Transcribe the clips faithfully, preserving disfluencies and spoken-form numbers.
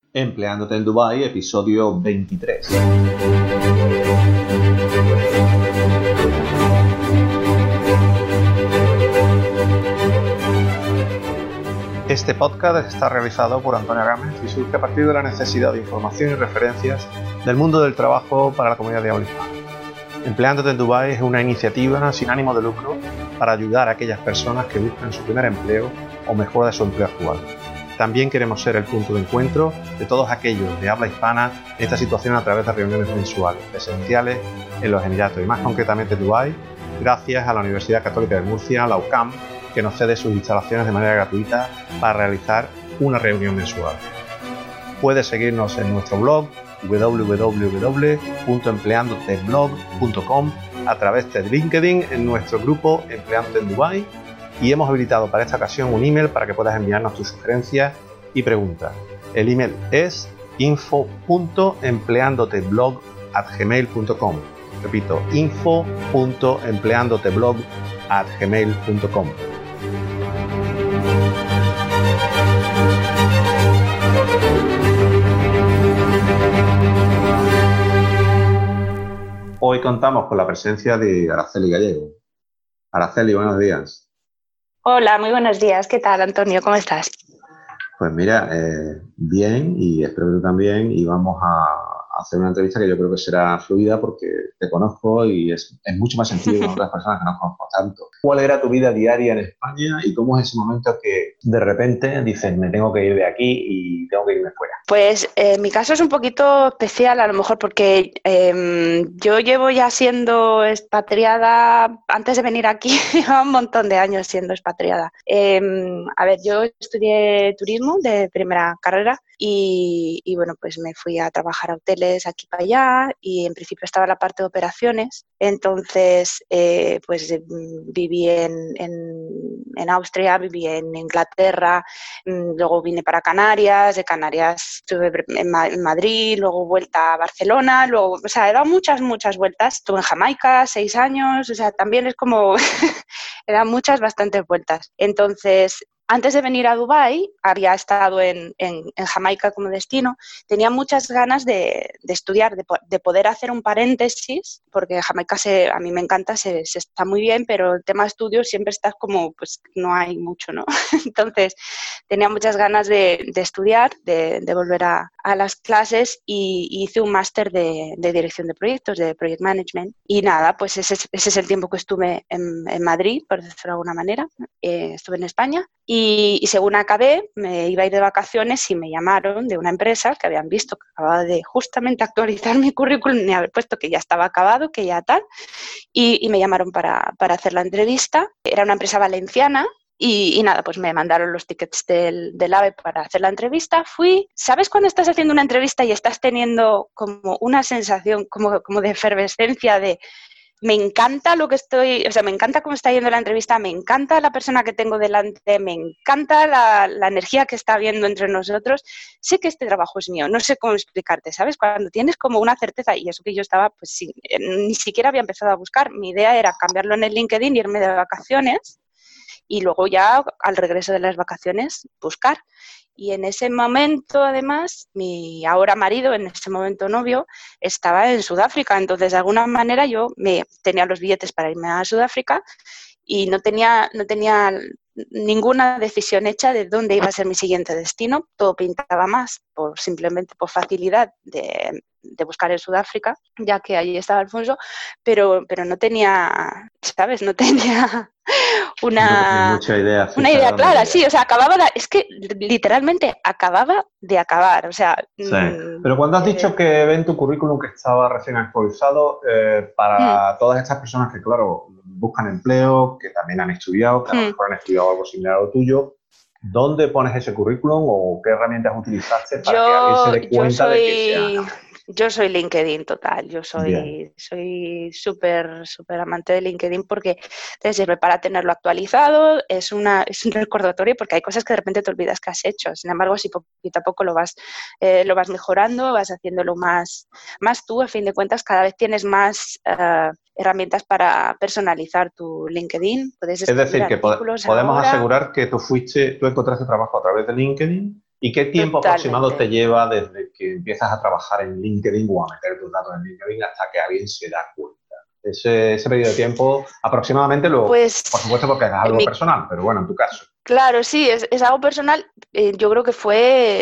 Empleándote en Dubái, episodio veintitrés. Este podcast está realizado por Antonio Gámez y surge a partir de la necesidad de información y referencias del mundo del trabajo para la comunidad de habla hispana. Empleándote en Dubái es una iniciativa sin ánimo de lucro para ayudar a aquellas personas que buscan su primer empleo o mejora de su empleo actual. También queremos ser el punto de encuentro de todos aquellos de habla hispana en esta situación a través de reuniones mensuales, presenciales en los Emiratos y más concretamente en Dubái, gracias a la Universidad Católica de Murcia, la U C A M, que nos cede sus instalaciones de manera gratuita para realizar una reunión mensual. Puedes seguirnos en nuestro blog doble u doble u doble u punto empleandoteblog punto com, a través de LinkedIn en nuestro grupo Empleándote en Dubái, y hemos habilitado para esta ocasión un email para que puedas enviarnos tus sugerencias y preguntas. El email es info punto empleandoteblog arroba gmail punto com. Repito, info punto empleandoteblog arroba gmail punto com. Hoy contamos con la presencia de Araceli Gallego. Araceli, buenos días. Hola, muy buenos días. ¿Qué tal, Antonio? ¿Cómo estás? Pues mira, eh, bien, y espero que tú también, y vamos a hacer una entrevista que yo creo que será fluida porque te conozco y es, es mucho más sencillo con otras personas que no conozco tanto. ¿Cuál era tu vida diaria en España y cómo es ese momento que de repente dices, me tengo que ir de aquí y tengo que irme fuera? Pues eh, mi caso es un poquito especial a lo mejor porque eh, yo llevo ya siendo expatriada, antes de venir aquí, llevaba un montón de años siendo expatriada. Eh, a ver, yo estudié turismo de primera carrera y, y bueno, pues me fui a trabajar a hoteles aquí para allá y en principio estaba la parte de operaciones. Entonces, eh, pues viví en, en, en Austria, viví en Inglaterra, luego vine para Canarias, de Canarias estuve en, Ma- en Madrid, luego vuelta a Barcelona, luego, o sea, he dado muchas, muchas vueltas. Estuve en Jamaica seis años, o sea, también es como, he dado muchas, bastantes vueltas. Entonces, antes de venir a Dubái, había estado en, en, en Jamaica como destino, tenía muchas ganas de, de estudiar, de, de poder hacer un paréntesis, porque Jamaica se, a mí me encanta, se, se está muy bien, pero el tema de estudios siempre estás como, pues no hay mucho, ¿no? Entonces, tenía muchas ganas de, de estudiar, de, de volver a, a las clases y, y hice un máster de, de dirección de proyectos, de project management. Y nada, pues ese, ese es el tiempo que estuve en, en Madrid, por decirlo de alguna manera. Eh, estuve en España y, y según acabé me iba a ir de vacaciones y me llamaron de una empresa que habían visto que acababa de justamente actualizar mi currículum y haber puesto que ya estaba acabado, que ya tal, y, y me llamaron para, para hacer la entrevista. Era una empresa valenciana. Y, y nada, pues me mandaron los tickets del, del AVE para hacer la entrevista. Fui, ¿sabes cuando estás haciendo una entrevista y estás teniendo como una sensación como, como de efervescencia de me encanta lo que estoy, o sea, me encanta cómo está yendo la entrevista, me encanta la persona que tengo delante, me encanta la, la energía que está habiendo entre nosotros, sé que este trabajo es mío, no sé cómo explicarte, ¿sabes? Cuando tienes como una certeza, y eso que yo estaba, pues sí, ni siquiera había empezado a buscar, mi idea era cambiarlo en el LinkedIn, irme de vacaciones, y luego ya al regreso de las vacaciones buscar. Y en ese momento, además, mi ahora marido, en ese momento novio, estaba en Sudáfrica. Entonces, de alguna manera, yo me tenía los billetes para irme a Sudáfrica y no tenía, no tenía ninguna decisión hecha de dónde iba a ser mi siguiente destino. Todo pintaba más, por simplemente por facilidad de, de buscar en Sudáfrica, ya que allí estaba Alfonso, pero, pero no tenía, ¿sabes? No tenía una, No mucha idea, una idea clara, sí, o sea, acababa, de, es que literalmente acababa de acabar, o sea... Sí, mmm, pero cuando has eh, dicho que ven tu currículum que estaba recién actualizado, eh, para mm. todas estas personas que, claro, buscan empleo, que también han estudiado, que a lo mejor han estudiado algo similar a lo tuyo, ¿dónde pones ese currículum o qué herramientas utilizaste para yo, que alguien se dé cuenta soy, de que sea? Yo soy LinkedIn total, yo soy Bien. soy súper súper amante de LinkedIn porque te sirve para tenerlo actualizado, es, una, es un recordatorio porque hay cosas que de repente te olvidas que has hecho, sin embargo si poquito a poco lo vas, eh, lo vas mejorando, vas haciéndolo más, más tú, a fin de cuentas cada vez tienes más uh, herramientas para personalizar tu LinkedIn, puedes escribir es decir, que artículos podemos ahora. asegurar que tú fuiste, tú encontraste trabajo a través de LinkedIn ¿Y qué tiempo Totalmente. aproximado te lleva desde que empiezas a trabajar en LinkedIn o a meter tus datos en LinkedIn hasta que alguien se da cuenta? Ese, ese periodo de tiempo aproximadamente, lo, Pues por supuesto porque es en algo mi personal, pero bueno, en tu caso. Claro, sí, es, es algo personal. Eh, yo creo que fue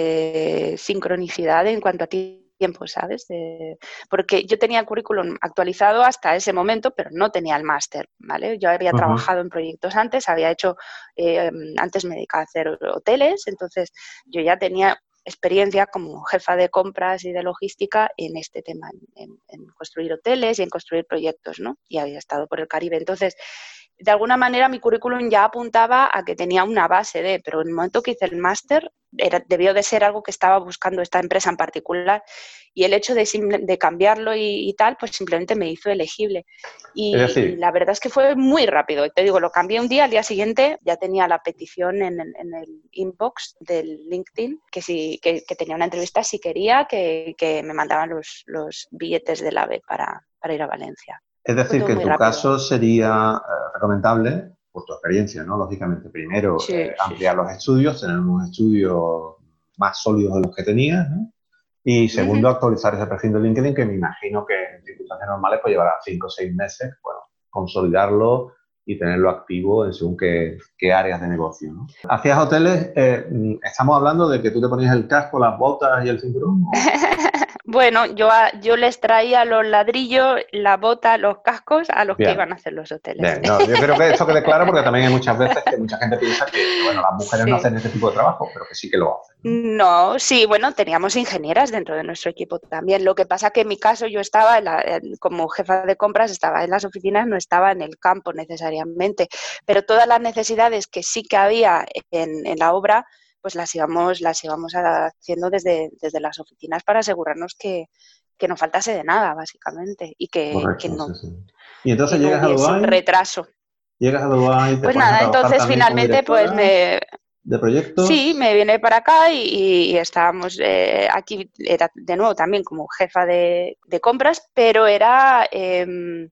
eh, sincronicidad en cuanto a tiempo, ¿sabes? Eh, porque yo tenía el currículum actualizado hasta ese momento, pero no tenía el máster, ¿vale? Yo había Uh-huh. trabajado en proyectos antes, había hecho, eh, antes me dedicaba a hacer hoteles, entonces yo ya tenía experiencia como jefa de compras y de logística en este tema, en, en construir hoteles y en construir proyectos, ¿no? Y había estado por el Caribe. Entonces, de alguna manera mi currículum ya apuntaba a que tenía una base de, pero en el momento que hice el máster era, debió de ser algo que estaba buscando esta empresa en particular y el hecho de, simple, de cambiarlo y, y tal, pues simplemente me hizo elegible. Es Y, y, decir, la verdad es que fue muy rápido. Te digo, lo cambié un día, al día siguiente ya tenía la petición en, en, en el inbox del LinkedIn que, si, que, que tenía una entrevista si quería, que, que me mandaban los, los billetes del AVE para, para ir a Valencia. es Fue decir, todo que en muy tu rápido. caso sería eh, recomendable, por tu experiencia, ¿no? Lógicamente, primero Sí, eh, sí, ampliar sí. los estudios, tener unos estudios más sólidos de los que tenías, ¿no? Y segundo, Uh-huh. actualizar ese perfil de LinkedIn, que me imagino que en circunstancias normales pues llevará cinco o seis meses, bueno, consolidarlo y tenerlo activo en según qué, qué áreas de negocio, ¿no? ¿Hacías hoteles? Eh, ¿Estamos hablando de que tú te ponías el casco, las botas y el cinturón? ¿O? Bueno, yo, a, yo les traía los ladrillos, la bota, los cascos a los que Bien. iban a hacer los hoteles. Bien, no, yo creo que esto quede claro porque también hay muchas veces que mucha gente piensa que, que, bueno, las mujeres no Sí. hacen este tipo de trabajo, pero que sí que lo hacen, ¿no? No, sí, bueno, teníamos ingenieras dentro de nuestro equipo también. Lo que pasa que en mi caso yo estaba en la, en, como jefa de compras, estaba en las oficinas, no estaba en el campo necesariamente, pero todas las necesidades que sí que había en, en la obra, pues las íbamos, las íbamos haciendo desde, desde las oficinas para asegurarnos que, que no faltase de nada, básicamente, y que, que, Correcto, sí, no, sí. Y que entonces no llegas a hubiese un Dubái, retraso. llegas a Dubái, te Pues pones a nada, trabajar entonces también como finalmente pues directora me, de sí, proyectos. me vine para acá y, y estábamos eh, aquí, era de nuevo también como jefa de, de compras, pero era, eh,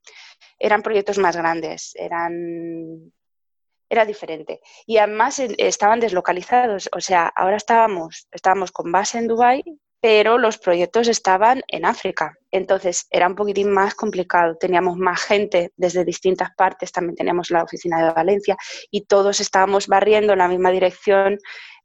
eran proyectos más grandes, eran, era diferente. Y además eh, estaban deslocalizados, o sea, ahora estábamos, estábamos con base en Dubái, pero los proyectos estaban en África. Entonces era un poquitín más complicado. Teníamos más gente desde distintas partes, también teníamos la oficina de Valencia y todos estábamos barriendo en la misma dirección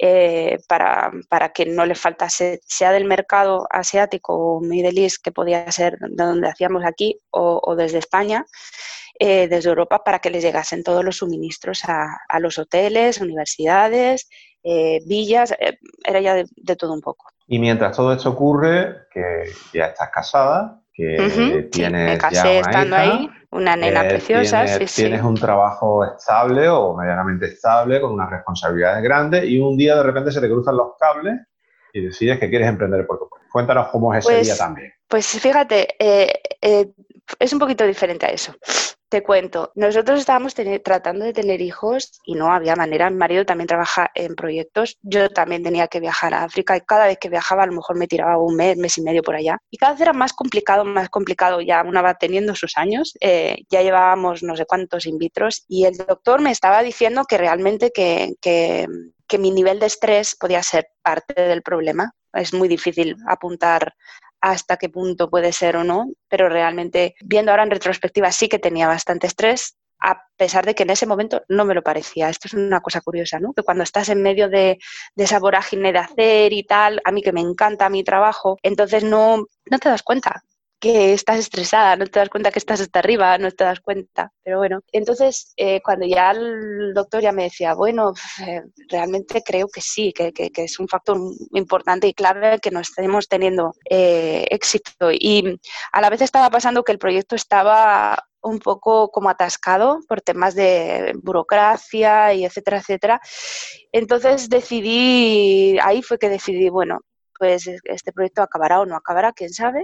eh, para, para que no le faltase, sea del mercado asiático o Middle East, que podía ser de donde hacíamos aquí, o, o desde España, eh, desde Europa, para que les llegasen todos los suministros a, a los hoteles, universidades, eh, villas, eh, era ya de, de todo un poco. Y mientras todo esto ocurre, que ya estás casada, Uh-huh, que sí, me tienes ya casé una estando ahí, hija, una nena eh, preciosa, sí, tienes, tienes sí. un trabajo estable o medianamente estable, con unas responsabilidades grandes, y un día de repente se te cruzan los cables y decides que quieres emprender por tu cuenta. Cuéntanos cómo es ese día Pues, también. pues fíjate, eh, eh, es un poquito diferente a eso. Te cuento, nosotros estábamos tener, tratando de tener hijos y no había manera. Mi marido también trabaja en proyectos, yo también tenía que viajar a África y cada vez que viajaba a lo mejor me tiraba un mes, mes y medio por allá. Y cada vez era más complicado, más complicado, ya una va teniendo sus años, eh, ya llevábamos no sé cuántos in vitros y el doctor me estaba diciendo que realmente que, que, que mi nivel de estrés podía ser parte del problema. Es muy difícil apuntar hasta qué punto puede ser o no, pero realmente, viendo ahora en retrospectiva, sí que tenía bastante estrés, a pesar de que en ese momento no me lo parecía. Esto es una cosa curiosa, ¿no? Que cuando estás en medio de, de esa vorágine de hacer y tal, a mí que me encanta mi trabajo, entonces no, no te das cuenta que estás estresada, no te das cuenta que estás hasta arriba, no te das cuenta, pero bueno. Entonces, eh, cuando ya el doctor ya me decía, bueno, eh, realmente creo que sí, que, que, que es un factor importante y clave que no estemos teniendo eh, éxito. Y a la vez estaba pasando que el proyecto estaba un poco como atascado por temas de burocracia y etcétera, etcétera. Entonces decidí, ahí fue que decidí, bueno, pues este proyecto acabará o no acabará, quién sabe,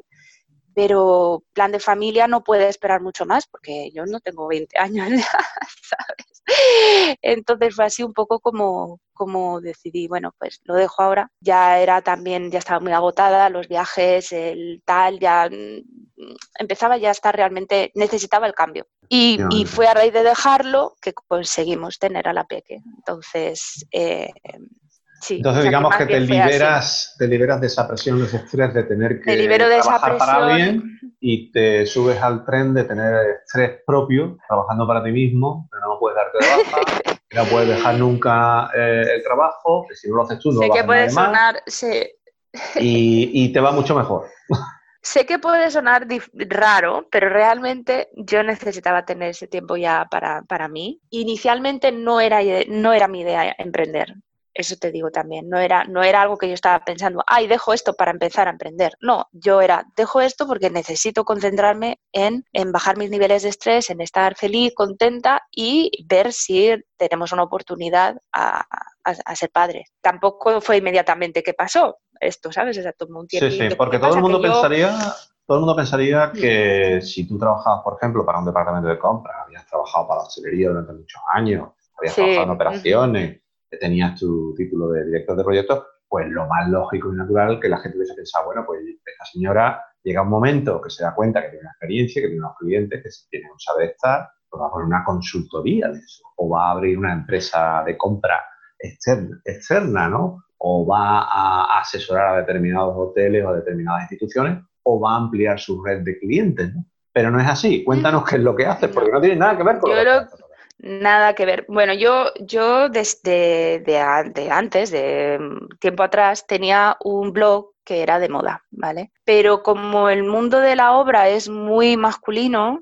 pero plan de familia no puede esperar mucho más porque yo no tengo veinte años, ¿sabes? Entonces fue así un poco como, como decidí, bueno, pues lo dejo ahora. Ya era también, ya estaba muy agotada, los viajes, el tal, ya empezaba ya a estar realmente, necesitaba el cambio. Y, y fue a raíz de dejarlo que conseguimos tener a la peque. Entonces, eh, sí. Entonces, O sea, que digamos más que te bien fue así. liberas, te liberas de esa presión, de ese estrés de tener Me que libero de esa trabajar para presión. alguien y te subes al tren de tener estrés propio, trabajando para ti mismo, que no puedes darte de baja, que no puedes dejar nunca eh, el trabajo, que si no lo haces tú no Sé lo que hace puede nadie más sonar, sé, y, y te va mucho mejor. sé que puede sonar dif- raro, pero realmente yo necesitaba tener ese tiempo ya para, para mí. Inicialmente no era, ide- no era mi idea emprender. Eso te digo también. No era, no era algo que yo estaba pensando, ay, dejo esto para empezar a emprender. No, yo era, dejo esto porque necesito concentrarme en, en bajar mis niveles de estrés, en estar feliz, contenta y ver si tenemos una oportunidad a, a, a ser padres. Tampoco fue inmediatamente que pasó esto, ¿sabes? O sea, tomó un Sí, sí, tiempito. porque ¿Qué todo el pasa? Que mundo yo... pensaría, todo el mundo pensaría que si tú trabajabas, por ejemplo, para un departamento de compras, habías trabajado para la hostelería durante muchos años, habías trabajado en Sí, ujú. operaciones, que tenías tu título de director de proyectos, pues lo más lógico y natural que la gente hubiese pensado, bueno, pues esta señora llega un momento que se da cuenta que tiene una experiencia, que tiene unos clientes, que tiene un saber estar, pues va a poner una consultoría de eso, o va a abrir una empresa de compra externa, externa, ¿no? O va a asesorar a determinados hoteles o a determinadas instituciones, o va a ampliar su red de clientes, ¿no? Pero no es así. Cuéntanos qué es lo que haces, No, porque no tiene nada que ver con lo yo que haces creo hasta ahora. nada que ver. Bueno, yo, yo desde de, a- de antes, de mm, tiempo atrás, tenía un blog que era de moda, ¿vale? Pero como el mundo de la obra es muy masculino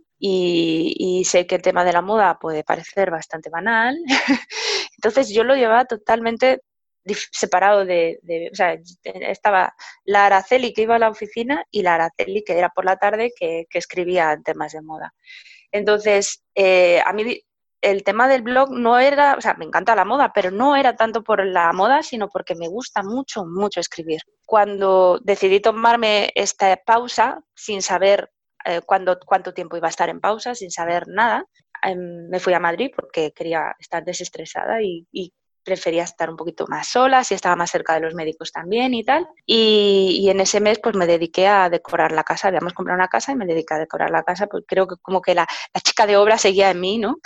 y, y sé que el tema de la moda puede parecer bastante banal, entonces yo lo llevaba totalmente dif- separado de, de- o sea, estaba la Araceli que iba a la oficina y la Araceli que era por la tarde que, que escribía temas de moda. Entonces, eh, a mí el tema del blog no era, o sea, me encanta la moda, pero no era tanto por la moda, sino porque me gusta mucho, mucho escribir. Cuando decidí tomarme esta pausa sin saber eh, cuándo, cuánto tiempo iba a estar en pausa, sin saber nada, eh, me fui a Madrid porque quería estar desestresada y, y prefería estar un poquito más sola, si estaba más cerca de los médicos también y tal. Y, y en ese mes pues me dediqué a decorar la casa. Habíamos comprado una casa y me dediqué a decorar la casa, porque creo que como que la, la chica de obra seguía en mí, ¿no?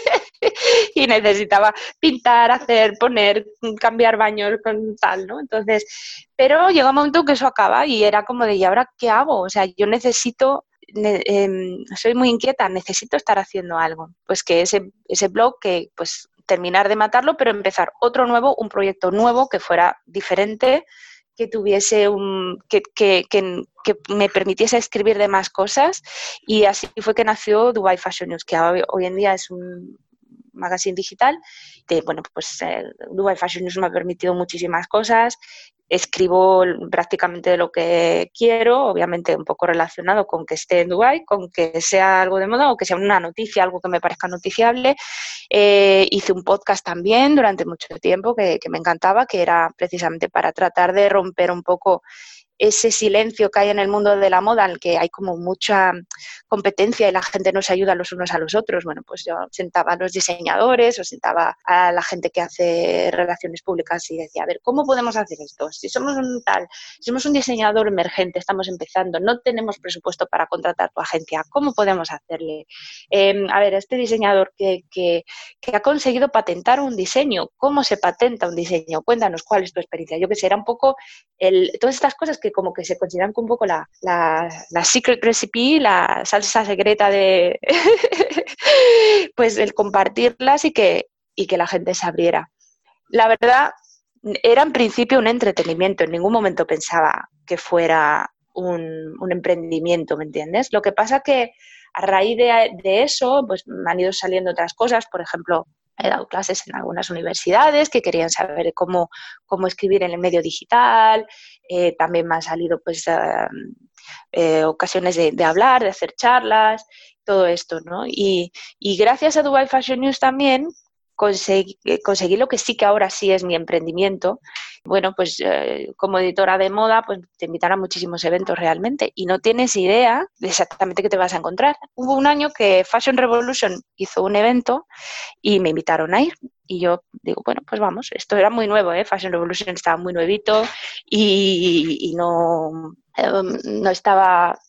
Y necesitaba pintar, hacer, poner, cambiar baños, con tal, ¿no? Entonces, pero llegó un momento que eso acaba y era como de, ¿y ahora qué hago? O sea, yo necesito, ne- em, soy muy inquieta, necesito estar haciendo algo. Pues que ese, ese blog, que pues terminar de matarlo, pero empezar otro nuevo, un proyecto nuevo que fuera diferente, que tuviese un, que, que, que, que me permitiese escribir de más cosas, y así fue que nació Dubai Fashion News, que hoy, hoy en día es un magazine digital. De, bueno, pues eh, Dubai Fashion News me ha permitido muchísimas cosas. Escribo prácticamente de lo que quiero, obviamente un poco relacionado con que esté en Dubái, con que sea algo de moda o que sea una noticia, algo que me parezca noticiable. Eh, hice un podcast también durante mucho tiempo que, que me encantaba, que era precisamente para tratar de romper un poco ese silencio que hay en el mundo de la moda, en el que hay como mucha competencia y la gente no se ayuda los unos a los otros. Bueno, pues yo sentaba a los diseñadores o sentaba a la gente que hace relaciones públicas y decía, a ver, ¿cómo podemos hacer esto? Si somos un tal, si somos un diseñador emergente, estamos empezando, no tenemos presupuesto para contratar tu agencia, ¿cómo podemos hacerle? Eh, a ver, este diseñador que, que, que ha conseguido patentar un diseño, ¿cómo se patenta un diseño? Cuéntanos cuál es tu experiencia. Yo que sé, era un poco el, todas estas cosas que como que se consideran un poco la, la, la secret recipe, la salsa secreta de pues el compartirlas y que, y que la gente se abriera. La verdad, era en principio un entretenimiento, en ningún momento pensaba que fuera un, un emprendimiento, ¿me entiendes? Lo que pasa que a raíz de, de eso, pues me han ido saliendo otras cosas. Por ejemplo, he dado clases en algunas universidades que querían saber cómo, cómo escribir en el medio digital. Eh, también me han salido pues, uh, eh, ocasiones de, de hablar, de hacer charlas, todo esto, ¿no? Y, y gracias a Dubai Fashion News también conseguí, conseguí lo que sí que ahora sí es mi emprendimiento. Bueno, pues eh, como editora de moda, pues te invitan a muchísimos eventos realmente y no tienes idea de exactamente qué te vas a encontrar. Hubo un año que Fashion Revolution hizo un evento y me invitaron a ir. Y yo digo, bueno, pues vamos. Esto era muy nuevo, ¿eh? Fashion Revolution estaba muy nuevito y, y no, eh, no estaba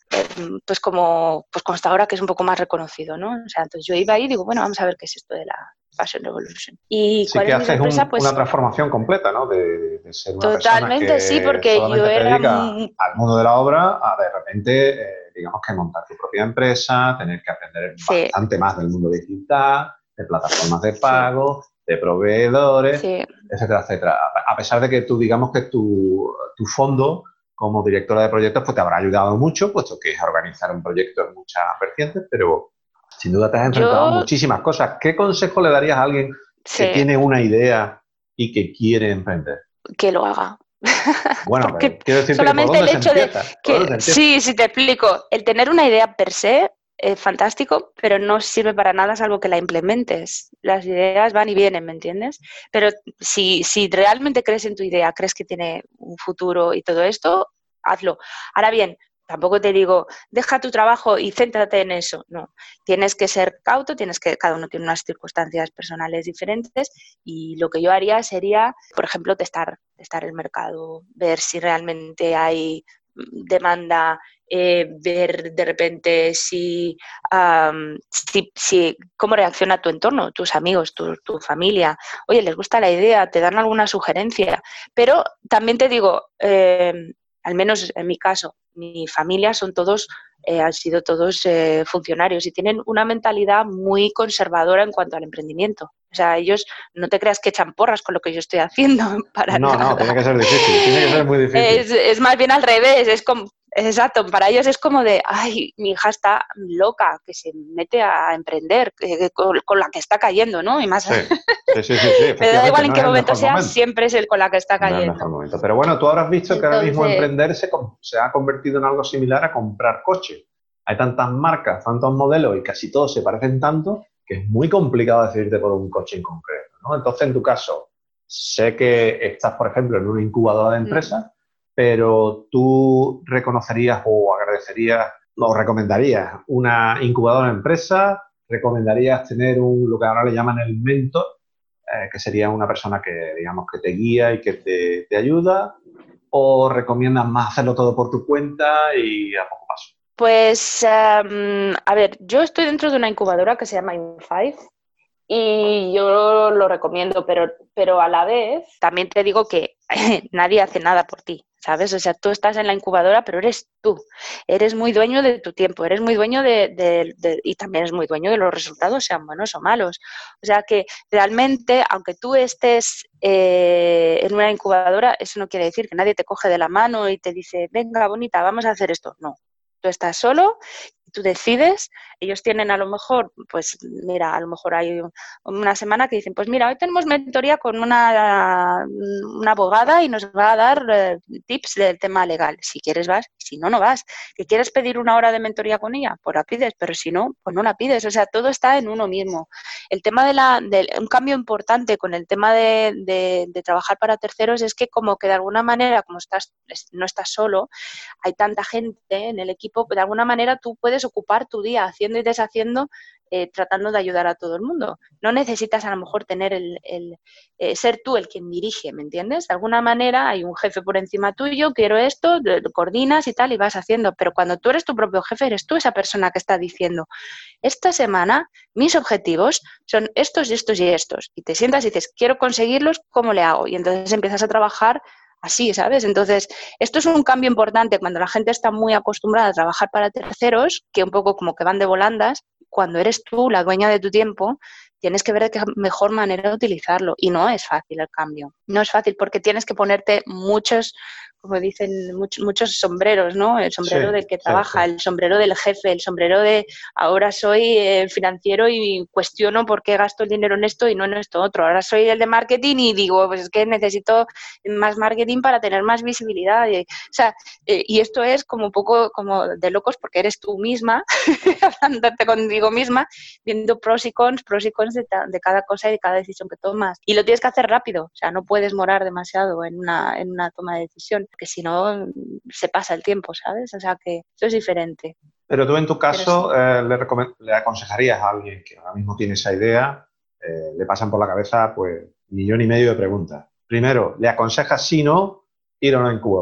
pues como, pues como hasta ahora, que es un poco más reconocido, ¿no? O sea, entonces yo iba ahí y digo, bueno, vamos a ver qué es esto de la Fashion Revolution. ¿Y Sí cuál que es mi haces sorpresa? un, Pues una transformación completa, ¿no? De, de ser una persona totalmente sí, que porque yo solamente te era... dedica al mundo de la obra a de repente, eh, digamos que montar tu propia empresa, tener que aprender Sí, bastante más del mundo digital, de plataformas de sí, pago, de proveedores, sí. etcétera, etcétera. A pesar de que tú, digamos que tu, tu fondo como directora de proyectos pues te habrá ayudado mucho, puesto que es organizar un proyecto en muchas vertientes, pero sin duda te has enfrentado a Yo, muchísimas cosas. ¿Qué consejo le darías a alguien que sí, tiene una idea y que quiere emprender? que lo haga. Bueno, pero Porque quiero decirte que por solamente el dónde se hecho de empieza, por dónde que, se empieza. sí, sí te explico, el tener una idea per se es fantástico, pero no sirve para nada salvo que la implementes. Las ideas van y vienen, ¿me entiendes? Pero si, si realmente crees en tu idea, crees que tiene un futuro y todo esto, hazlo. Ahora bien, tampoco te digo, deja tu trabajo y céntrate en eso. No, tienes que ser cauto, tienes que, cada uno tiene unas circunstancias personales diferentes y lo que yo haría sería, por ejemplo, testar, testar el mercado, ver si realmente hay demanda, eh, ver de repente si, um, si, si, cómo reacciona tu entorno, tus amigos, tu, tu familia. Oye, les gusta la idea, te dan alguna sugerencia, pero también te digo, eh, al menos en mi caso, mi familia son todos, eh, han sido todos eh, funcionarios y tienen una mentalidad muy conservadora en cuanto al emprendimiento. O sea, ellos no te creas que echan porras con lo que yo estoy haciendo, para No, no, tiene nada. que ser difícil, tiene que ser muy difícil. Es, es más bien al revés, es como, exacto, para ellos es como de, ay, mi hija está loca, que se mete a emprender, que, con, con la que está cayendo, ¿no? Y más, Sí, sí, sí, sí, sí, me da efectivamente, igual en no es qué el momento mejor sea, momento. siempre es el con la que está No es el mejor cayendo. momento. Pero bueno, tú habrás visto que ahora mismo Entonces, emprender se, se ha convertido en algo similar a comprar coche. Hay tantas marcas, tantos modelos y casi todos se parecen tanto que es muy complicado decidirte por un coche en concreto, ¿no? Entonces, en tu caso, sé que estás, por ejemplo, en una incubadora de empresas, pero tú reconocerías o agradecerías o recomendarías una incubadora de empresa, recomendarías tener un, lo que ahora le llaman el mentor, eh, que sería una persona que, digamos, que te guía y que te, te ayuda, o recomiendas más hacerlo todo por tu cuenta y a poco paso. pues, um, a ver, yo estoy dentro de una incubadora que se llama Infive y yo lo recomiendo, pero, pero a la vez también te digo que nadie hace nada por ti, ¿sabes? O sea, tú estás en la incubadora, pero eres tú. Eres muy dueño de tu tiempo, eres muy dueño de, de, de, y también eres muy dueño de los resultados, sean buenos o malos. O sea que realmente, aunque tú estés eh, en una incubadora, eso no quiere decir que nadie te coge de la mano y te dice, venga, bonita, vamos a hacer esto. No. Tú estás solo, tú decides, ellos tienen a lo mejor, pues mira, a lo mejor hay una semana que dicen, pues mira, hoy tenemos mentoría con una, una abogada y nos va a dar eh, tips del tema legal. Si quieres vas, si no, no vas. ¿Que quieres pedir una hora de mentoría con ella? Pues la pides, pero si no, pues no la pides. O sea, todo está en uno mismo. El tema de la, de, un cambio importante con el tema de, de, de trabajar para terceros es que como que de alguna manera, como estás, no estás solo, hay tanta gente en el equipo, de alguna manera tú puedes ocupar tu día haciendo y deshaciendo, eh, tratando de ayudar a todo el mundo. No necesitas a lo mejor tener el, el eh, ser tú el quien dirige, ¿me entiendes? De alguna manera hay un jefe por encima tuyo, quiero esto, lo coordinas y tal y vas haciendo, pero cuando tú eres tu propio jefe, eres tú esa persona que está diciendo, esta semana mis objetivos son estos y estos y estos, y te sientas y dices, quiero conseguirlos, ¿cómo le hago? Y entonces empiezas a trabajar así, ¿sabes? Entonces, esto es un cambio importante cuando la gente está muy acostumbrada a trabajar para terceros, que un poco como que van de volandas. Cuando eres tú la dueña de tu tiempo, tienes que ver de qué mejor manera de utilizarlo. Y no es fácil el cambio. No es fácil porque tienes que ponerte muchos, como dicen, muchos, muchos sombreros, ¿no? El Sí, sombrero del que sí, trabaja, sí. el sombrero del jefe, el sombrero de ahora soy eh, financiero y cuestiono por qué gasto el dinero en esto y no en esto otro. Ahora soy el de marketing y digo, pues es que necesito más marketing para tener más visibilidad. Y, o sea, eh, y esto es como un poco como de locos porque eres tú misma, hablándote contigo misma, viendo pros y cons, pros y cons de, de cada cosa y de cada decisión que tomas. Y lo tienes que hacer rápido, o sea, no puedes morar demasiado en una, en una toma de decisión, porque si no se pasa el tiempo, ¿sabes? O sea que eso es diferente. Pero tú en tu Pero sí. caso eh, le, le aconsejarías a alguien que ahora mismo tiene esa idea, eh, le pasan por la cabeza pues millón y medio de preguntas. Primero, ¿le aconsejas si no ir a una incubadora?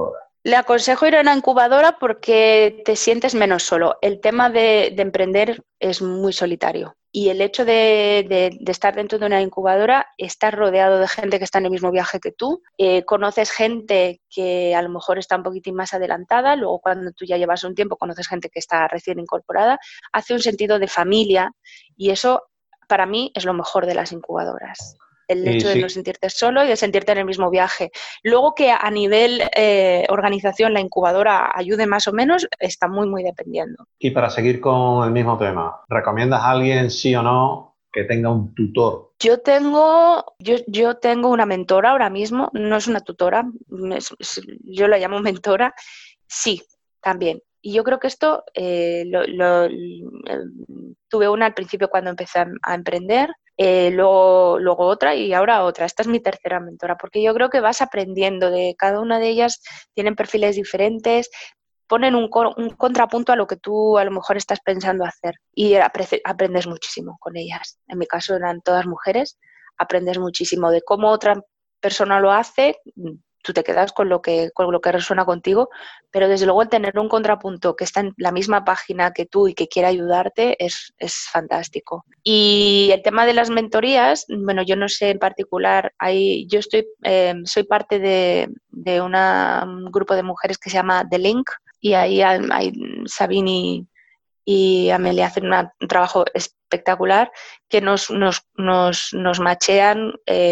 Le aconsejo ir a una incubadora porque te sientes menos solo. El tema de, de emprender es muy solitario y el hecho de, de, de estar dentro de una incubadora, estás rodeado de gente que está en el mismo viaje que tú, eh, conoces gente que a lo mejor está un poquitín más adelantada, luego cuando tú ya llevas un tiempo conoces gente que está recién incorporada, hace un sentido de familia y eso para mí es lo mejor de las incubadoras. El Y hecho de no sí, sentirte solo y de sentirte en el mismo viaje. Luego que a nivel eh, organización la incubadora ayude más o menos, está muy, muy dependiendo. y para seguir con el mismo tema, ¿recomiendas a alguien, sí o no, que tenga un tutor? Yo tengo, yo, yo tengo una mentora ahora mismo, no es una tutora, es, es, yo la llamo mentora, sí, también. Y yo creo que esto eh, lo, lo, eh, tuve una al principio cuando empecé a, a emprender, eh, luego, luego otra y ahora otra. Esta es mi tercera mentora, porque yo creo que vas aprendiendo de cada una de ellas, tienen perfiles diferentes, ponen un, un contrapunto a lo que tú a lo mejor estás pensando hacer y apre- aprendes muchísimo con ellas. En mi caso eran todas mujeres, aprendes muchísimo de cómo otra persona lo hace, tú te quedas con lo que, con lo que resuena contigo, pero desde luego el tener un contrapunto que está en la misma página que tú y que quiere ayudarte es, es fantástico. Y el tema de las mentorías, bueno, yo no sé en particular, hay, yo estoy, eh, soy parte de, de una, un grupo de mujeres que se llama The Link y ahí hay, hay Sabine y Amelia hacen una, un trabajo espectacular que nos, nos, nos, nos machean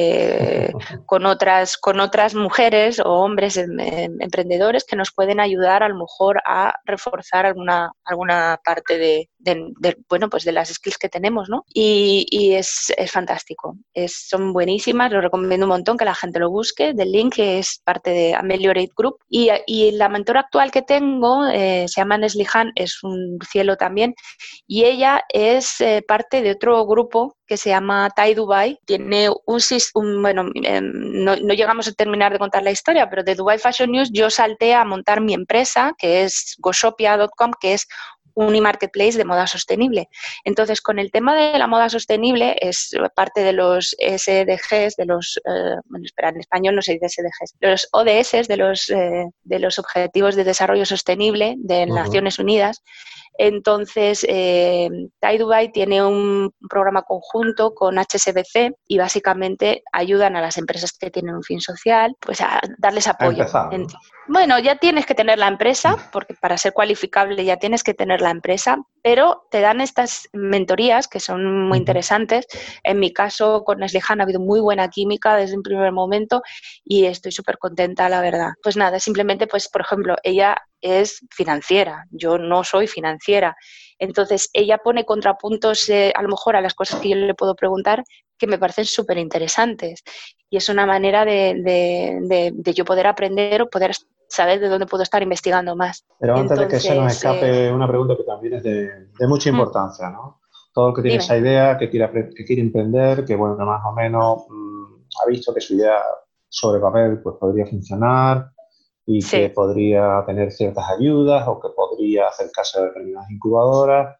eh, con, otras, con otras mujeres o hombres em, em, emprendedores que nos pueden ayudar a lo mejor a reforzar alguna, alguna parte de, de, de, bueno, pues de las skills que tenemos, ¿no? Y, y es, es fantástico, es, son buenísimas, lo recomiendo un montón que la gente lo busque. The Link es parte de Ameliorate Group y, y la mentora actual que tengo eh, se llama Nesli Han, es un cielo también y ella es eh, parte de otro grupo que se llama Thai Dubai. Tiene un, un bueno, eh, no, no llegamos a terminar de contar la historia, pero de Dubai Fashion News yo salté a montar mi empresa, que es goshopia punto com, que es un e-marketplace de moda sostenible. Entonces, con el tema de la moda sostenible, es parte de los S D Gs, de los, eh, bueno, espera, en español no se dice S D Gs, de los O D S, de los, eh, de los Objetivos de Desarrollo Sostenible de Uh-huh. Naciones Unidas. Entonces, eh, Thai Dubai tiene un programa conjunto con H S B C y básicamente ayudan a las empresas que tienen un fin social pues a darles apoyo. A empezar, ¿no? Bueno, ya tienes que tener la empresa, porque para ser cualificable ya tienes que tener la empresa, pero te dan estas mentorías que son muy interesantes. En mi caso, con Nesli Han ha habido muy buena química desde un primer momento y estoy súper contenta, la verdad. Pues nada, simplemente, pues por ejemplo, ella es financiera, yo no soy financiera. Entonces, ella pone contrapuntos eh, a lo mejor a las cosas que yo le puedo preguntar que me parecen súper interesantes. Y es una manera de, de, de, de yo poder aprender o poder saber de dónde puedo estar investigando más. Pero antes Entonces, de que se nos escape eh, una pregunta que también es de, de mucha importancia, ¿no? Todo el que tiene dime. esa idea, que quiere, que quiere emprender, que bueno, que más o menos mmm, ha visto que su idea sobre papel pues podría funcionar y que Sí. podría tener ciertas ayudas o que podría hacer caso de determinadas incubadoras,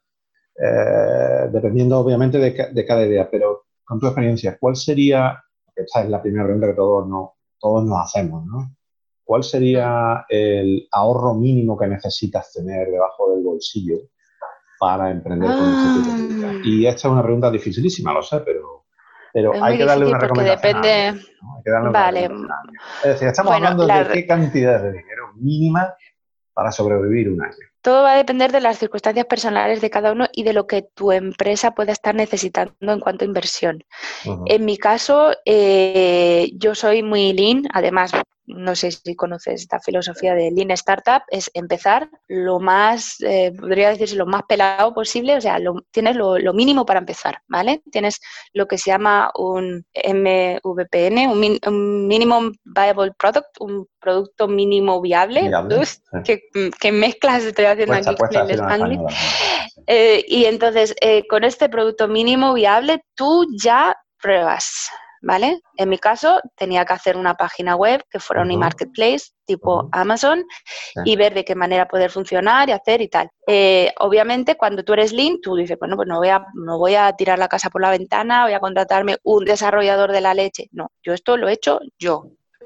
eh, dependiendo obviamente de, de cada idea. Pero con tu experiencia, ¿cuál sería, esta es la primera pregunta que todos, no, todos nos hacemos, ¿no? ¿Cuál sería el ahorro mínimo que necesitas tener debajo del bolsillo para emprender con este tipo de ideas? Ah, Y esta es una pregunta dificilísima, lo sé, pero, pero es hay muy que darle difícil una porque recomendación a alguien, depende. ¿no? Hay que darle una Vale. recomendación a alguien. Es decir, estamos Bueno, hablando de la, qué cantidad de dinero mínima para sobrevivir un año. todo va a depender de las circunstancias personales de cada uno y de lo que tu empresa pueda estar necesitando en cuanto a inversión. Uh-huh. En mi caso, eh, yo soy muy lean, además, no sé si conoces esta filosofía de Lean Startup, es empezar lo más, eh, podría decirse, lo más pelado posible, o sea, lo, tienes lo, lo mínimo para empezar, ¿vale? Tienes lo que se llama un M V P N, un, min, un Minimum Viable Product, un producto mínimo viable. Viable, Uf, sí. ¿qué, qué mezclas estoy haciendo cuesta, aquí cuesta con el decirlo en Spanglish? español. Sí. Eh, y entonces, eh, con este producto mínimo viable, tú ya pruebas, ¿vale? En mi caso, tenía que hacer una página web que fuera Uh-huh. un e-marketplace tipo Uh-huh. Amazon Sí. y ver de qué manera poder funcionar y hacer y tal. Eh, obviamente, cuando tú eres lean, tú dices, bueno, pues no voy, a, no voy a tirar la casa por la ventana, voy a contratarme un desarrollador de la leche. No, yo esto lo he hecho yo.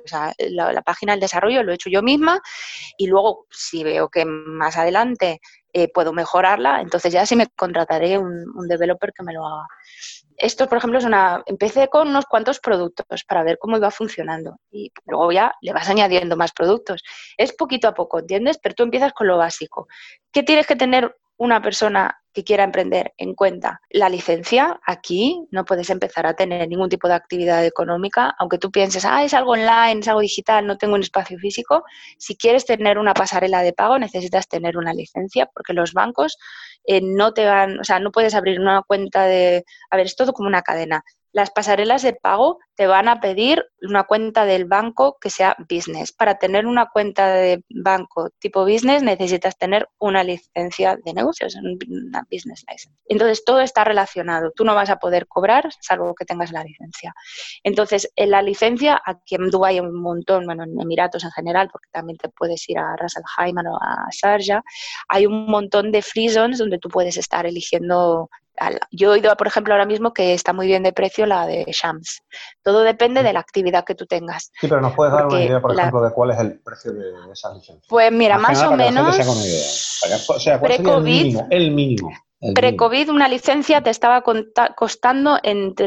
O sea, la, la página del desarrollo lo he hecho yo misma y luego si veo que más adelante eh, puedo mejorarla, entonces ya sí me contrataré un, un developer que me lo haga. Esto, por ejemplo, es una... Empecé con unos cuantos productos para ver cómo iba funcionando y luego ya le vas añadiendo más productos. Es poquito a poco, ¿entiendes? Pero tú empiezas con lo básico. ¿Qué tienes que tener una persona que quiera emprender en cuenta? La licencia. Aquí no puedes empezar a tener ningún tipo de actividad económica, aunque tú pienses, ah, es algo online, es algo digital, no tengo un espacio físico. Si quieres tener una pasarela de pago, necesitas tener una licencia, porque los bancos eh, no te van, o sea, no puedes abrir una cuenta de, a ver, es todo como una cadena. Las pasarelas de pago te van a pedir una cuenta del banco que sea business. Para tener una cuenta de banco tipo business necesitas tener una licencia de negocios, una business license. Entonces todo está relacionado. Tú no vas a poder cobrar salvo que tengas la licencia. Entonces en la licencia, aquí en Dubái hay un montón, bueno, en Emiratos en general, porque también te puedes ir a Ras Al Khaimah o a Sharjah, hay un montón de free zones donde tú puedes estar eligiendo. Yo he oído, por ejemplo, ahora mismo que está muy bien de precio la de Shams. Todo depende de la actividad que tú tengas. Sí, pero nos puedes dar una idea, por la... ejemplo, de cuál es el precio de esa licencia. Pues mira, más, más o menos, para que la gente se haga una idea. O sea, ¿cuál sería el mínimo? El mínimo. Pre-COVID una licencia te estaba costando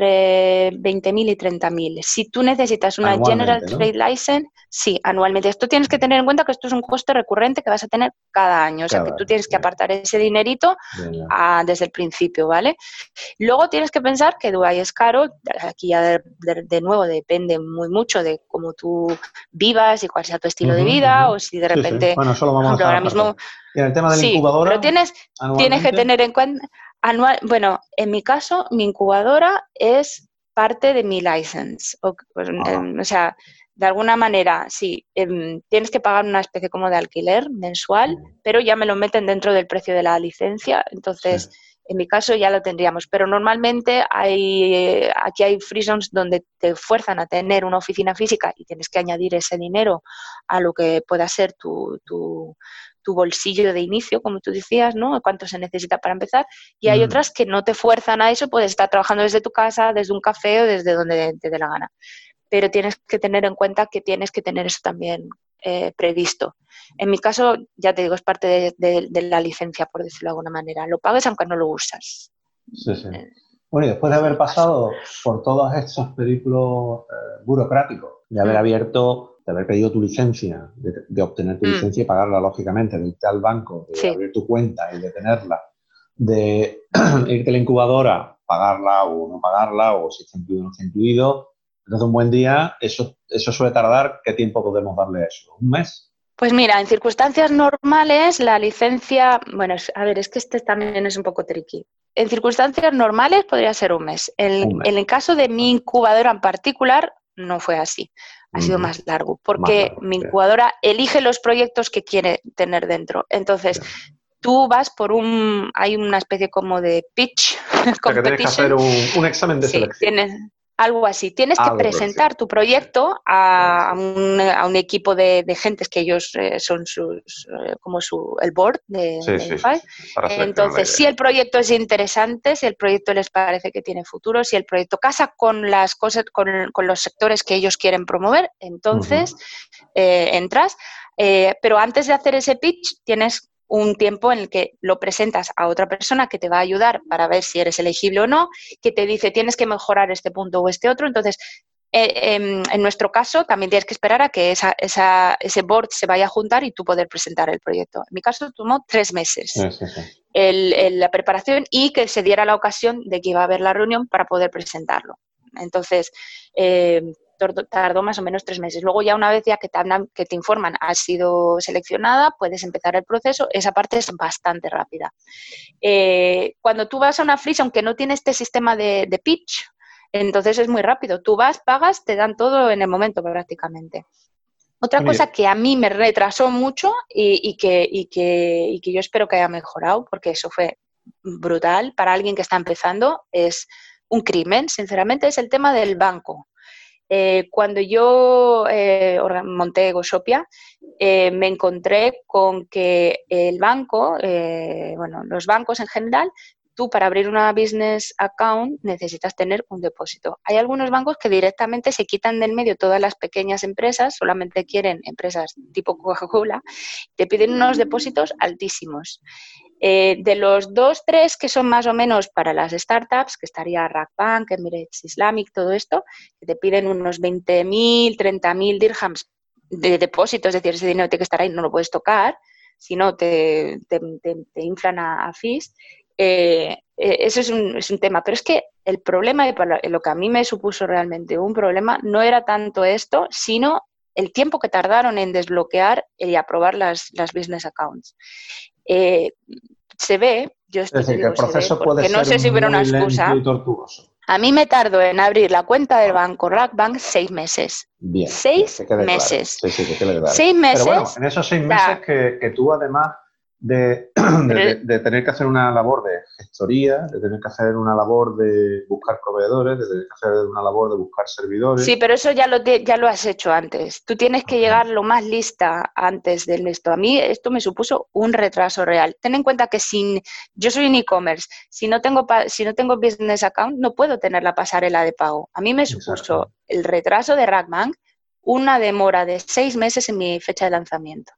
entre veinte mil y treinta mil. Si tú necesitas una General Trade ¿no? License, sí, anualmente. Esto tienes que tener en cuenta que esto es un coste recurrente que vas a tener cada año. O sea, cada que tú tienes que apartar ese dinerito a, desde el principio, ¿vale? Luego tienes que pensar que Dubái es caro. Aquí ya de, de, de nuevo depende muy mucho de cómo tú vivas y cuál sea tu estilo uh-huh, de vida uh-huh. o si de repente, sí, sí. Bueno, eso lo vamos por ejemplo, a ahora mismo... Y en el tema de la sí, incubadora, pero tienes, tienes que tener en cuenta, anual, bueno, en mi caso, mi incubadora es parte de mi license. O, eh, o sea, de alguna manera, sí, eh, tienes que pagar una especie como de alquiler mensual, pero ya me lo meten dentro del precio de la licencia, entonces... Sí. En mi caso ya lo tendríamos, pero normalmente hay, aquí hay free zones donde te fuerzan a tener una oficina física y tienes que añadir ese dinero a lo que pueda ser tu, tu, tu bolsillo de inicio, como tú decías, ¿no? Cuánto se necesita para empezar. Y hay mm. otras que no te fuerzan a eso, puedes estar trabajando desde tu casa, desde un café o desde donde te dé la gana. Pero tienes que tener en cuenta que tienes que tener eso también eh, previsto. En mi caso, ya te digo, es parte de, de, de la licencia, por decirlo de alguna manera. Lo pagues aunque no lo usas. Sí, sí. Bueno, y después de haber pasado por todos estos periplos eh, burocráticos, de haber mm. abierto, de haber pedido tu licencia, de, de obtener tu mm. licencia y pagarla, lógicamente, de irte al banco, de sí. abrir tu cuenta y de tenerla, de irte a la incubadora, pagarla o no pagarla, o si está incluido o no está incluido. Entonces, un buen día, eso, eso suele tardar, ¿qué tiempo podemos darle a eso? ¿Un mes? Pues mira, en circunstancias normales la licencia, bueno, a ver, es que este también es un poco tricky. En circunstancias normales podría ser un mes. En, un mes. En el caso de mi incubadora en particular, no fue así. Ha uh-huh. sido más largo, porque más largo, mi incubadora yeah. elige los proyectos que quiere tener dentro. Entonces, yeah. tú vas por un, hay una especie como de pitch. O sea, que tienes que hacer un, un examen de sí, selección. Tienes, algo así. Tienes algo que presentar tu proyecto a, a, un, a un equipo de, de gentes que ellos eh, son sus, eh, como su, el board de, sí, de sí, DeFi. Sí, sí, Entonces, si el proyecto es interesante, si el proyecto les parece que tiene futuro, si el proyecto casa con las cosas, con, con los sectores que ellos quieren promover, entonces uh-huh. eh, entras. Eh, pero antes de hacer ese pitch, tienes un tiempo en el que lo presentas a otra persona que te va a ayudar para ver si eres elegible o no, que te dice tienes que mejorar este punto o este otro. Entonces, eh, eh, en nuestro caso, también tienes que esperar a que esa, esa, ese board se vaya a juntar y tú poder presentar el proyecto. En mi caso, tomó tres meses sí, sí, sí. El, el, la preparación y que se diera la ocasión de que iba a haber la reunión para poder presentarlo. Entonces, eh, tardó más o menos tres meses. Luego ya una vez ya que te, que te informan has sido seleccionada, puedes empezar el proceso. Esa parte es bastante rápida. Eh, cuando tú vas a una freeze, aunque no tiene este sistema de, de pitch, entonces es muy rápido. Tú vas, pagas, te dan todo en el momento prácticamente. Otra Bien. cosa que a mí me retrasó mucho y, y, que, y, que, y que yo espero que haya mejorado, porque eso fue brutal para alguien que está empezando, es un crimen, sinceramente, es el tema del banco. Eh, cuando yo eh, monté Goshopia, eh, me encontré con que el banco, eh, bueno, los bancos en general, tú para abrir una business account necesitas tener un depósito. Hay algunos bancos que directamente se quitan del medio todas las pequeñas empresas, solamente quieren empresas tipo Coca-Cola, te piden unos depósitos altísimos. Eh, de los dos, tres que son más o menos para las startups, que estaría Rackbank, Emirates Islamic, todo esto, que te piden unos veinte mil, treinta mil dirhams de depósito, es decir, ese dinero tiene que estar ahí, no lo puedes tocar, si no te, te, te, te inflan a, a fees. Eh, eh, eso es un, es un tema, pero es que el problema, y para lo que a mí me supuso realmente un problema, no era tanto esto, sino el tiempo que tardaron en desbloquear y aprobar las, las business accounts. Eh, se ve, yo esto Es te decir, que digo, el se ve, proceso puede porque no ser sé si hubiera una muy lento excusa. y tortuoso. A mí me tardó en abrir la cuenta del banco Rackbank seis meses. Bien, seis bien, que quede meses. Claro. Sí, sí, que quede claro. Seis meses. Pero bueno, en esos seis meses o sea, que, que tú además de, de, de, de tener que hacer una labor de gestoría, de tener que hacer una labor de buscar proveedores, de tener que hacer una labor de buscar servidores. Sí, pero eso ya lo, te, ya lo has hecho antes. Tú tienes que llegar lo más lista antes de esto. A mí esto me supuso un retraso real. Ten en cuenta que sin, yo soy un e-commerce, si no tengo si no tengo business account no puedo tener la pasarela de pago. A mí me supuso Exacto. el retraso de Rackbank una demora de seis meses en mi fecha de lanzamiento.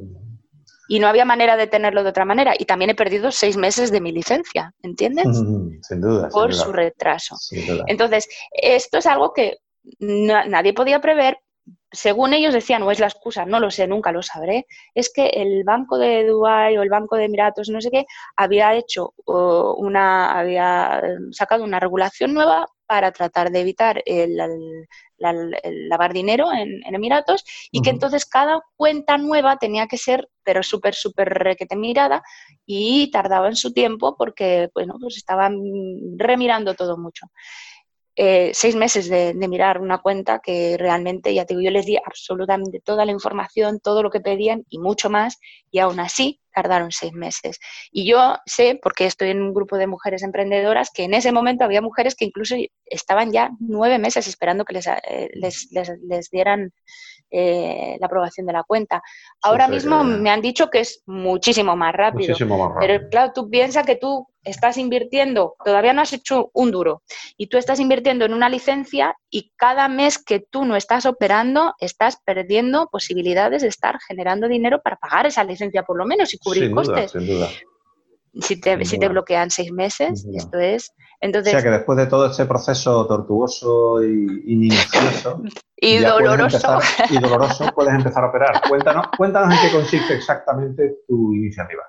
Y no había manera de tenerlo de otra manera. Y también he perdido seis meses de mi licencia, ¿entiendes? Mm, sin duda. Por sin duda. su retraso. Sin duda. Entonces, esto es algo que no, nadie podía prever. Según ellos decían, o es la excusa, no lo sé, nunca lo sabré, es que el Banco de Dubái o el Banco de Emiratos, no sé qué, había hecho uh, una, había sacado una regulación nueva para tratar de evitar el, el, el, el lavar dinero en, en Emiratos y uh-huh. que entonces cada cuenta nueva tenía que ser, pero súper, súper requete mirada y tardaba en su tiempo porque, bueno, pues estaban remirando todo mucho. Eh, seis meses de, de mirar una cuenta que realmente, ya te digo, yo les di absolutamente toda la información, todo lo que pedían y mucho más, y aún así tardaron seis meses. Y yo sé, porque estoy en un grupo de mujeres emprendedoras, que en ese momento había mujeres que incluso estaban ya nueve meses esperando que les, eh, les, les, les dieran eh, la aprobación de la cuenta. Ahora sí, mismo que... me han dicho que es muchísimo más rápido. Muchísimo más rápido. Pero claro, tú piensas que tú estás invirtiendo, todavía no has hecho un duro, y tú estás invirtiendo en una licencia y cada mes que tú no estás operando, estás perdiendo posibilidades de estar generando dinero para pagar esa licencia por lo menos y cubrir sin costes. Duda, sin duda. Si te, sin si duda. te bloquean seis meses, Sin duda. esto es... Entonces, o sea que después de todo este proceso tortuoso y, y minucioso y ya doloroso. Puedes empezar, y doloroso, puedes empezar a operar. Cuéntanos, cuéntanos en qué consiste exactamente tu iniciativa.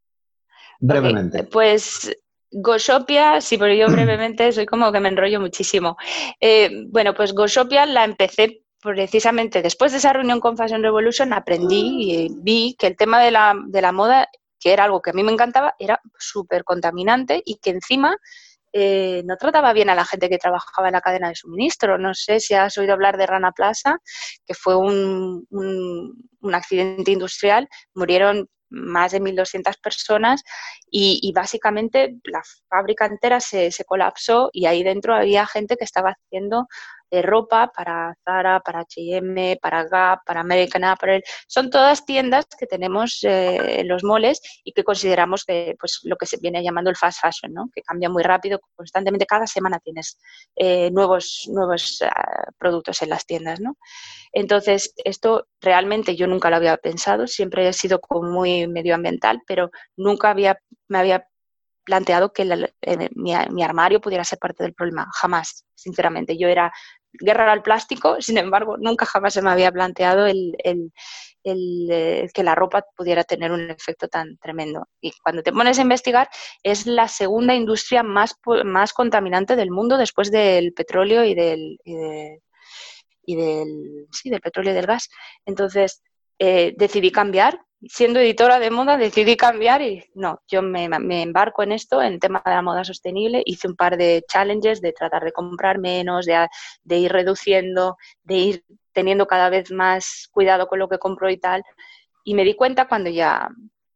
Brevemente. Okay, pues Goshopia, sí, pero yo brevemente soy como que me enrollo muchísimo. Eh, bueno, pues Goshopia la empecé precisamente después de esa reunión con Fashion Revolution, aprendí y vi que el tema de la, de la moda, que era algo que a mí me encantaba, era súper contaminante y que encima eh, no trataba bien a la gente que trabajaba en la cadena de suministro. No sé si has oído hablar de Rana Plaza, que fue un, un, un accidente industrial, murieron más de mil doscientas personas y, y básicamente la fábrica entera se, se colapsó y ahí dentro había gente que estaba haciendo eh, ropa para Zara, para H y M, para Gap, para American Apparel. Son todas tiendas que tenemos eh, en los moles y que consideramos que, pues, lo que se viene llamando el fast fashion, ¿no? Que cambia muy rápido, constantemente, cada semana tienes eh, nuevos, nuevos uh, productos en las tiendas, ¿no? Entonces, esto realmente yo nunca lo había pensado, siempre he sido como muy medioambiental, pero nunca había, me había planteado que la, eh, mi, mi armario pudiera ser parte del problema, jamás, sinceramente. Yo era guerra al plástico, sin embargo, nunca jamás se me había planteado el, el, el, el que la ropa pudiera tener un efecto tan tremendo. Y cuando te pones a investigar, es la segunda industria más, más contaminante del mundo después del petróleo y del... Y de, y del, sí, del petróleo y del gas. Entonces, eh, decidí cambiar. Siendo editora de moda, decidí cambiar y no, yo me, me embarco en esto, en el tema de la moda sostenible. Hice un par de challenges de tratar de comprar menos, de, de ir reduciendo, de ir teniendo cada vez más cuidado con lo que compro y tal. Y me di cuenta cuando ya...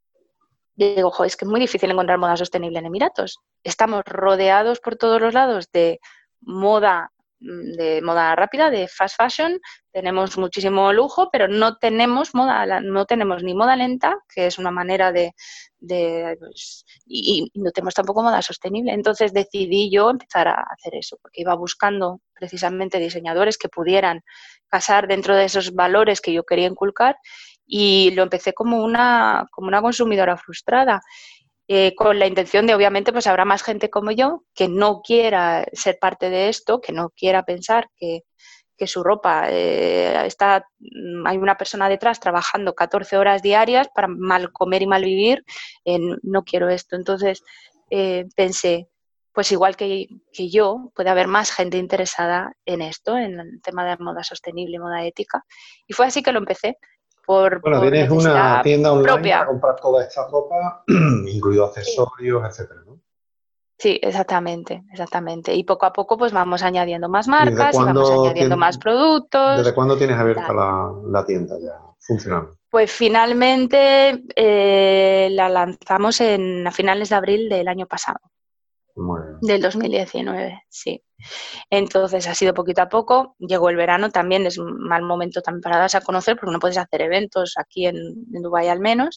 Digo, jo, es que es muy difícil encontrar moda sostenible en Emiratos. Estamos rodeados por todos los lados de moda de moda rápida, de fast fashion, tenemos muchísimo lujo, pero no tenemos moda, no tenemos ni moda lenta, que es una manera de, de pues, y, y no tenemos tampoco moda sostenible. Entonces decidí yo empezar a hacer eso, porque iba buscando precisamente diseñadores que pudieran casar dentro de esos valores que yo quería inculcar, y lo empecé como una, como una consumidora frustrada. Eh, con la intención de, obviamente, pues habrá más gente como yo que no quiera ser parte de esto, que no quiera pensar que, que su ropa eh, está, hay una persona detrás trabajando catorce horas diarias para mal comer y mal vivir. Eh, no quiero esto. Entonces eh, pensé, pues igual que, que yo, puede haber más gente interesada en esto, en el tema de moda sostenible y moda ética. Y fue así que lo empecé. Por, Bueno, por tienes una necesidad tienda online para propia. comprar toda esta ropa, incluido accesorios, etcétera, ¿no? Sí, exactamente, exactamente. Y poco a poco pues vamos añadiendo más ¿Y desde marcas y vamos cuándo, añadiendo más tien- desde productos cuándo tienes y abierta tal. la, la tienda ya funcionando? Pues finalmente eh, la lanzamos en, a finales de abril del año pasado, Muy bien. del dos mil diecinueve, sí. Entonces ha sido poquito a poco, llegó el verano también, es un mal momento también para darse a conocer porque no puedes hacer eventos aquí en, en Dubái al menos,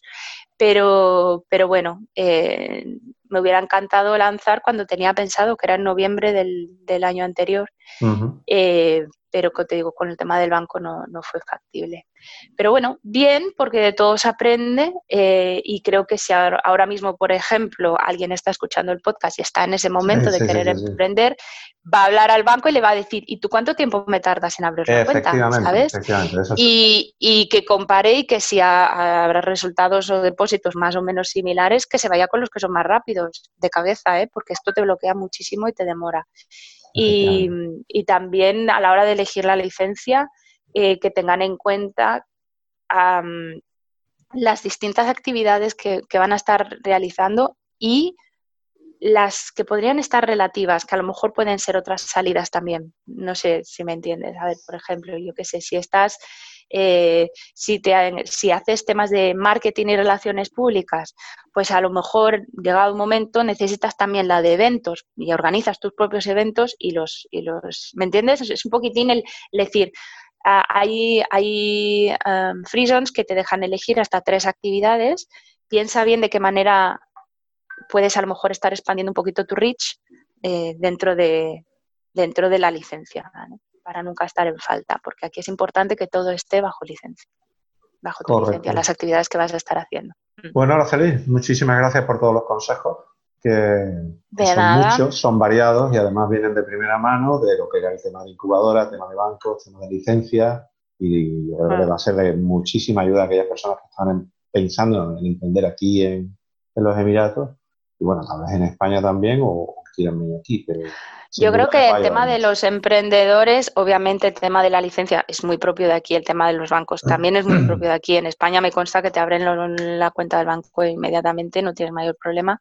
pero, pero bueno, eh, me hubiera encantado lanzar cuando tenía pensado, que era en noviembre del, del año anterior, Uh-huh. eh, pero como te digo, con el tema del banco no, no fue factible. Pero bueno, bien, porque de todo se aprende eh, y creo que si ahora, ahora mismo, por ejemplo, alguien está escuchando el podcast y está en ese momento Sí, de sí, sí, querer sí, sí. emprender, va a hablar al banco y le va a decir, ¿y tú cuánto tiempo me tardas en abrir la cuenta? Efectivamente, ¿Sabes? efectivamente, eso es. Y, y que compare y que si ha, habrá resultados o depósitos más o menos similares, que se vaya con los que son más rápidos de cabeza, ¿eh? Porque esto te bloquea muchísimo y te demora. Y, y también a la hora de elegir la licencia, eh, que tengan en cuenta um, las distintas actividades que, que van a estar realizando y las que podrían estar relativas, que a lo mejor pueden ser otras salidas también. No sé si me entiendes. A ver, por ejemplo, yo qué sé, si estás, eh, si, te, si haces temas de marketing y relaciones públicas, pues a lo mejor, llegado un momento, necesitas también la de eventos y organizas tus propios eventos y los, y los ¿me entiendes? Es un poquitín el, el decir, uh, hay, hay um, free zones que te dejan elegir hasta tres actividades. Piensa bien de qué manera puedes a lo mejor estar expandiendo un poquito tu reach eh, dentro, de, dentro de la licencia, ¿no? Para nunca estar en falta, porque aquí es importante que todo esté bajo licencia, bajo tu Correcto. licencia, las actividades que vas a estar haciendo. Bueno, Araceli, muchísimas gracias por todos los consejos, que, que De son nada. muchos, son variados y además vienen de primera mano de lo que era el tema de incubadora, tema de bancos, tema de licencia, y yo creo que va a ser de muchísima ayuda a aquellas personas que están pensando en emprender aquí en, en los Emiratos, y bueno, tal vez en España también, o quieran venir aquí, pero yo creo que el tema de los emprendedores, obviamente el tema de la licencia es muy propio de aquí, el tema de los bancos también es muy propio de aquí. En España me consta que te abren lo, la cuenta del banco inmediatamente, no tienes mayor problema,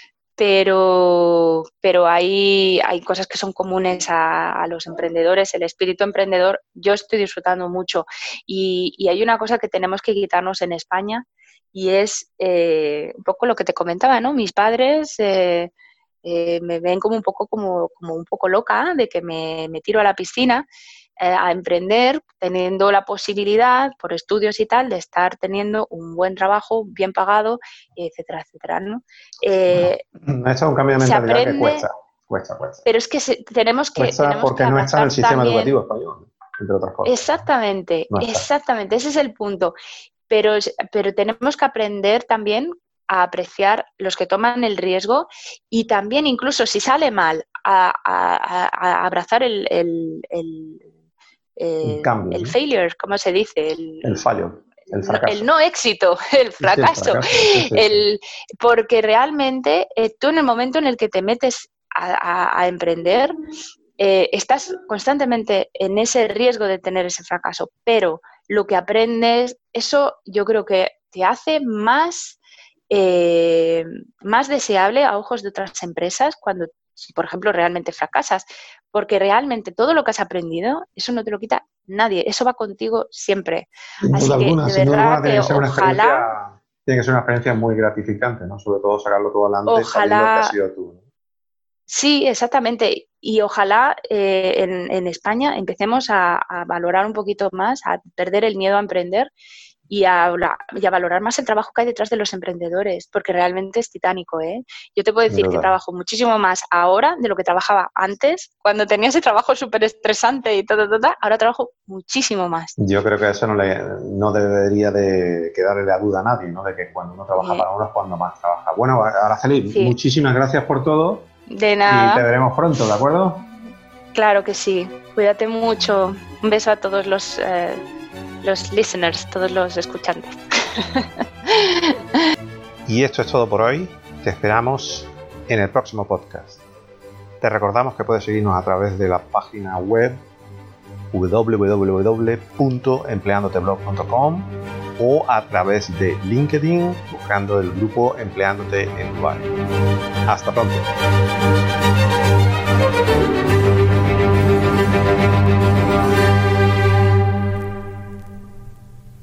pero, pero hay, hay cosas que son comunes a, a los emprendedores, el espíritu emprendedor, yo estoy disfrutando mucho y, y hay una cosa que tenemos que quitarnos en España y es eh, un poco lo que te comentaba, ¿no? Mis padres... Eh, Eh, me ven como un poco como, como un poco loca de que me, me tiro a la piscina eh, a emprender, teniendo la posibilidad por estudios y tal de estar teniendo un buen trabajo bien pagado, etcétera, etcétera, ¿no? Eh, bueno, esto es un cambio de mentalidad que cuesta, cuesta, cuesta. Pero es que se, tenemos que cuesta tenemos porque que no está en el sistema también, educativo español, entre otras cosas. Exactamente, no exactamente, ese es el punto. Pero, pero tenemos que aprender también a apreciar los que toman el riesgo y también incluso si sale mal a, a, a abrazar el, el, el, el, el cambio, el ¿no? failure, ¿cómo se dice? El, el fallo, el fracaso. El no éxito, el fracaso. Sí, el fracaso. Sí, sí, el, porque realmente eh, tú en el momento en el que te metes a, a, a emprender, eh, estás constantemente en ese riesgo de tener ese fracaso, pero lo que aprendes, eso yo creo que te hace más... Eh, más deseable a ojos de otras empresas cuando, si por ejemplo, realmente fracasas, porque realmente todo lo que has aprendido, eso no te lo quita nadie, eso va contigo siempre. Sin Así duda que, alguna, de sin duda verdad alguna, tiene que que ser una ojalá, experiencia, tiene que ser una experiencia muy gratificante, ¿no? Sobre todo sacarlo todo adelante sabiendo que has ojalá, sido tú, ¿no? sí, exactamente. y ojalá eh, en, en España empecemos a, a valorar un poquito más, a perder el miedo a emprender y a, y a valorar más el trabajo que hay detrás de los emprendedores, porque realmente es titánico, ¿eh? Yo te puedo decir que trabajo muchísimo más ahora de lo que trabajaba antes, cuando tenía ese trabajo súper estresante y todo, todo, todo, ahora trabajo muchísimo más. Yo creo que eso no, le, no debería de quedarle la duda a nadie, ¿no? De que cuando uno trabaja sí. para uno es cuando más trabaja. Bueno, Araceli, sí. muchísimas gracias por todo. De nada. Y te veremos pronto, ¿de acuerdo? Claro que sí. Cuídate mucho. Un beso a todos los... Eh, los listeners, todos los escuchantes. Y esto es todo por hoy. Te esperamos en el próximo podcast. Te recordamos que puedes seguirnos a través de la página web doble u doble u doble u punto empleandoteblog punto com o a través de LinkedIn buscando el grupo Empleándote en Dubai. Hasta pronto.